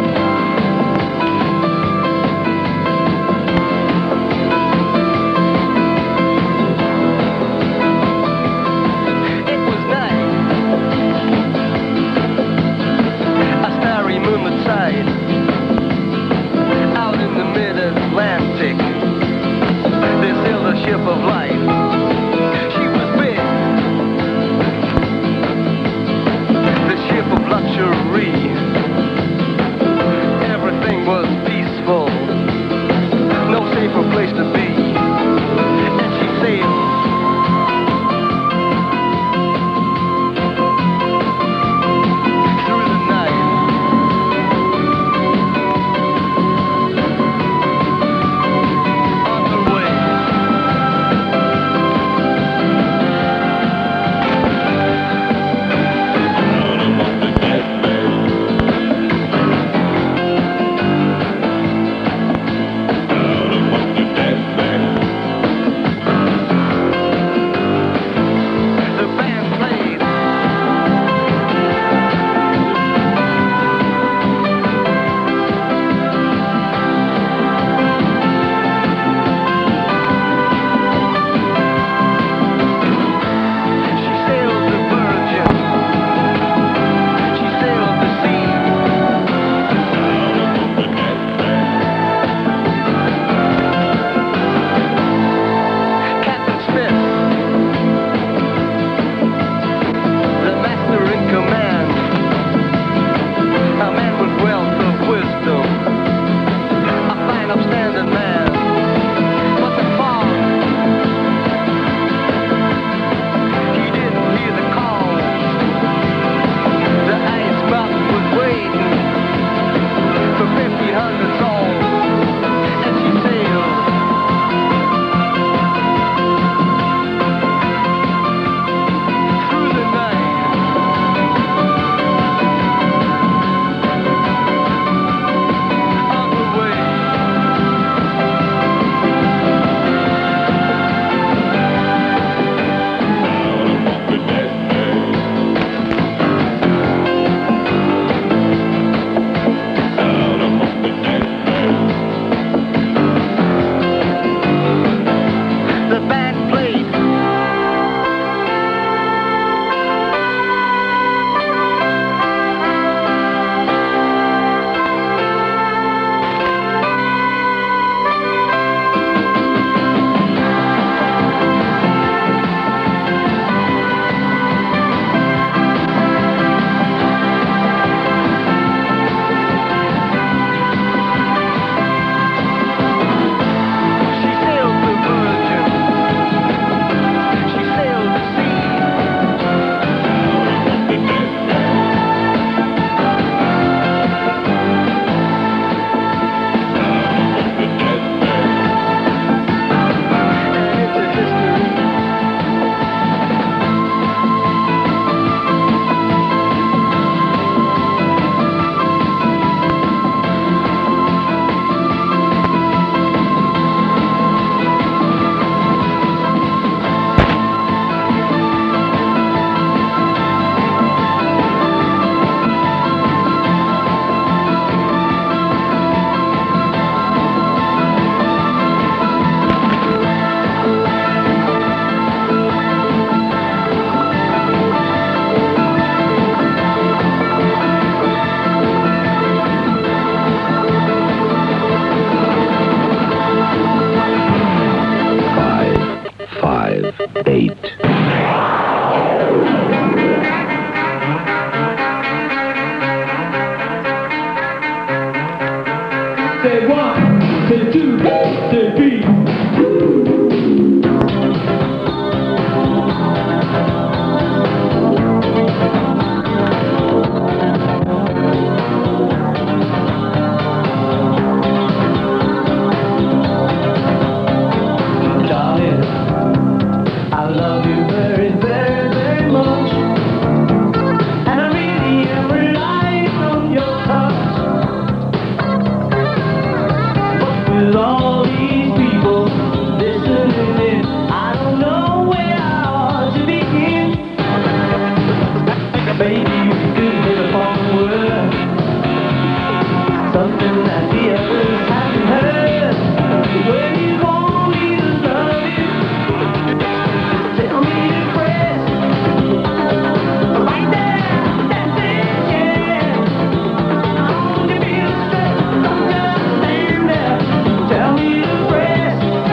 Say one, say two, say three. Darling, I love maybe you could hit upon a word, something that the others haven't heard. When you want me to love you, just tell me to press right there, that's it, yeah. Don't you feel stress, don't just stand there. Tell me to press.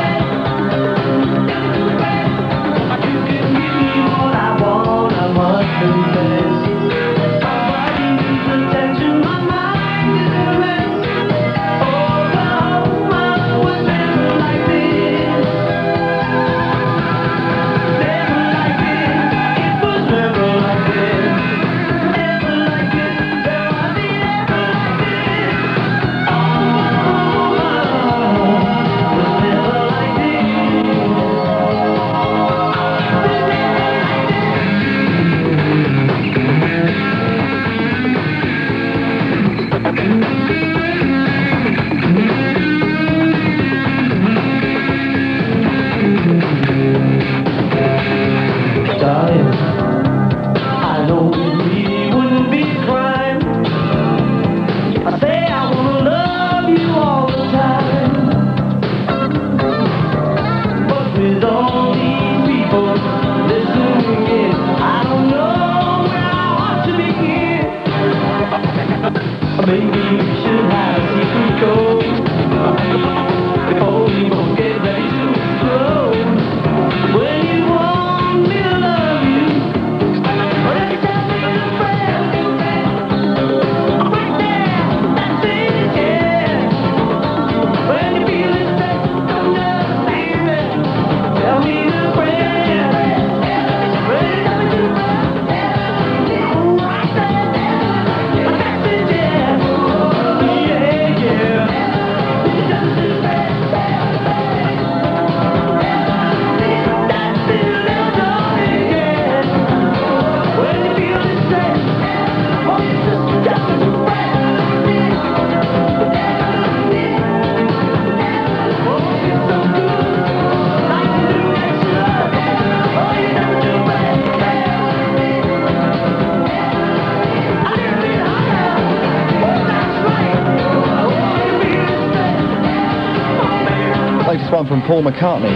You can give me what I want, I must confess. Nobody needs attention, my mind is a mess. Oh, the whole world was never like this. Never like this, it was never like this. Never like this, there was never like this. Oh, was never like this. Darling, I know it really wouldn't be a crime. I say I wanna love you all the time. But with all these people listening in, I don't know where I ought to begin. Maybe we should have a secret code before we both get ready to explode. When you want me to love you, just tell me to press right there, that's it, yeah. When you feel it, just understand it. Tell me to press right there, that's it, yeah. Yeah, yeah. That's it, little darling, yeah. When you feel the stress, oh, you just got to press. Oh, it's so good, like to do extra. Oh, you got to press. I didn't mean higher. Oh, that's right. Oh, you feel the stress. Oh, baby. Latest one from Paul McCartney.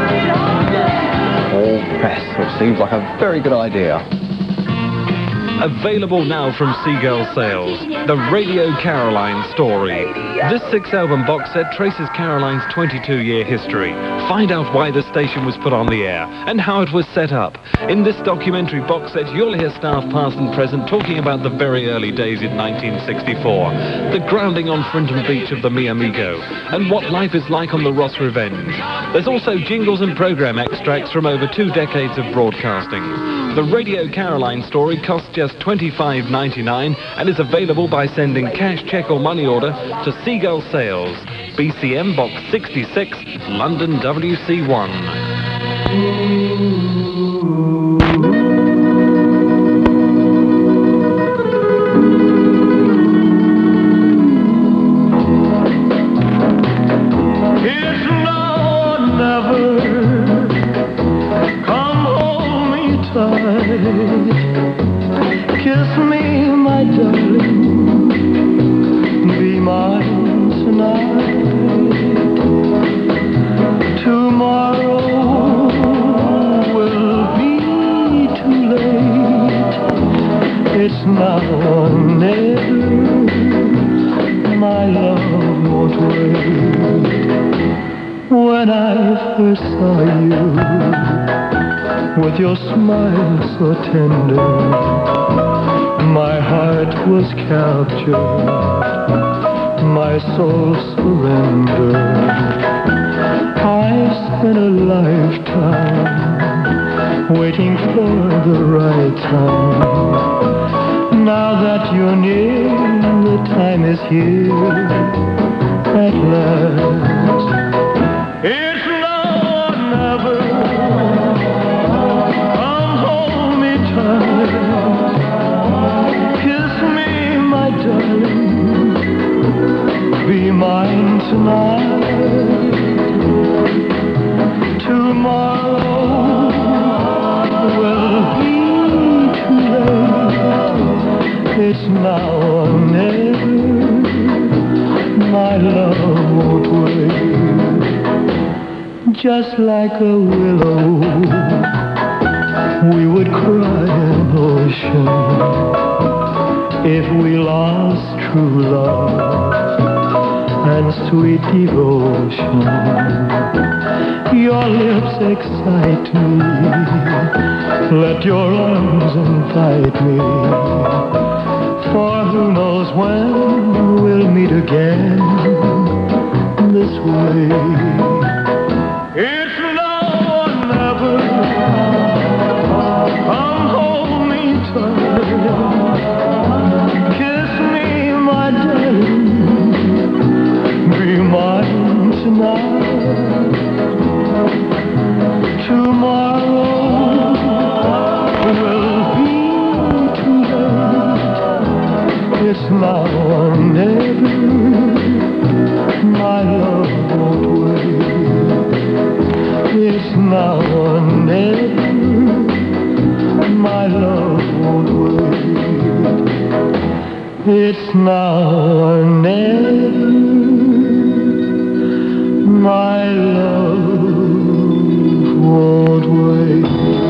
All press, which seems like a very good idea. Available now from Seagull Sales, the Radio Caroline story. This six-album box set traces Caroline's twenty-two-year history. Find out why the station was put on the air and how it was set up. In this documentary box set, you'll hear staff past and present talking about the very early days in nineteen sixty-four, the grounding on Frinton Beach of the Mi Amigo, and what life is like on the Ross Revenge. There's also jingles and program extracts from over two decades of broadcasting. The Radio Caroline story costs just twenty-five ninety-nine and is available by sending cash, cheque or money order to Seagull Sales, B C M Box sixty-six, London W C one. It's now or never. Come hold me tight. Kiss me, my darling. Be mine tonight. Tomorrow will be too late. It's now or never. My love won't wait. When I first saw you, with your smile so tender, my heart was captured, my soul surrendered. I've spent a lifetime waiting for the right time. Now that you're near, the time is here at last. It's now or never. Come hold me tight. Kiss me, my darling. Be mine tonight. Tomorrow will be too late. now or never. My love won't wait. Just like a willow, we would cry an ocean if we lost true love and sweet devotion. Your lips excite me, let your arms invite me, for who knows when we'll meet again this way. It's now or never, come hold me tight, kiss me my darling, be mine tonight. Tomorrow will be too late. It's now or never. My love won't wait. It's now or never. My love won't wait. It's now or never. My love won't wait.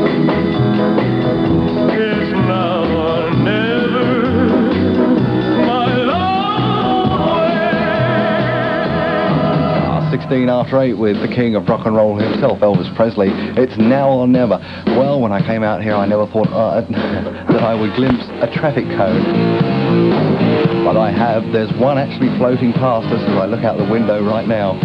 It's now or never. My love won't wait. sixteen after eight with the king of rock and roll himself, Elvis Presley. It's now or never. Well, when I came out here, I never thought uh, that I would glimpse a traffic cone. But I have. There's one actually floating past us as I look out the window right now.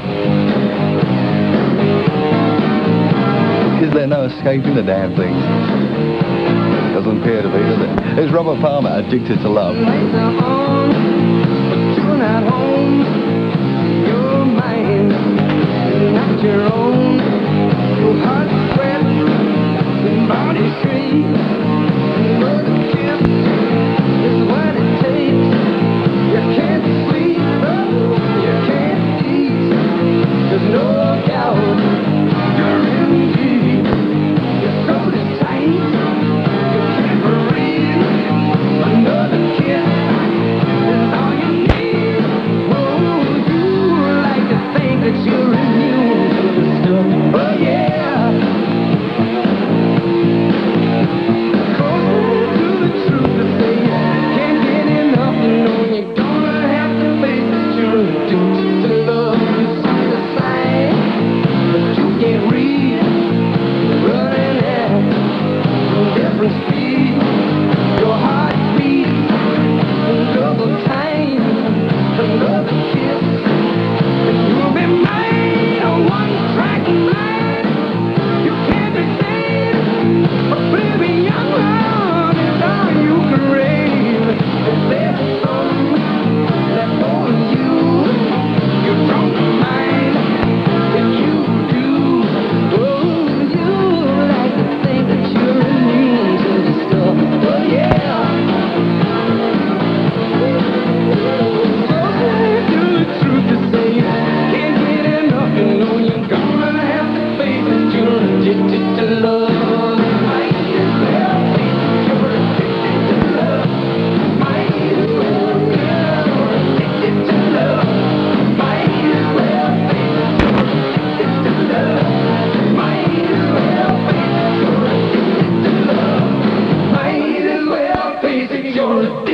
Is there no escaping the damn thing? Doesn't appear to be, does it? It's Robert Palmer, Addicted to Love. Lights are on, but you're not home. You're mine, not your own. Your heart sweat, your body shakes. Another kiss is what it takes. You can't sleep, you can't eat. There's no doubt you're in deep. Your throat is tight, you can't breathe. Another kiss is all you need. Oh, you like to think that you're immune to the stuff. Oh yeah. Closer to the truth to say you can't get enough. You know you're gonna have to face it. You're addicted to love. You see the sign, but you can't read. Running at different speed. Your heart beats double time. Another kiss, and you'll be mine. A one-track mind. You can't be saved. A baby young love is all you can rave. Is there something left on you? You don't mind if you do. Oh, you like to think that you're immune to the stuff. Oh yeah. Closer to the truth to say you can't get enough. You know you're gonna have to face it. You're addicted to love. Might as well face it. You're addicted to love. Might as well face it. You're addicted to love. Might as well face it. You're addicted to love. Might as well face it. You're addicted to love. Might as well face it. You're addicted.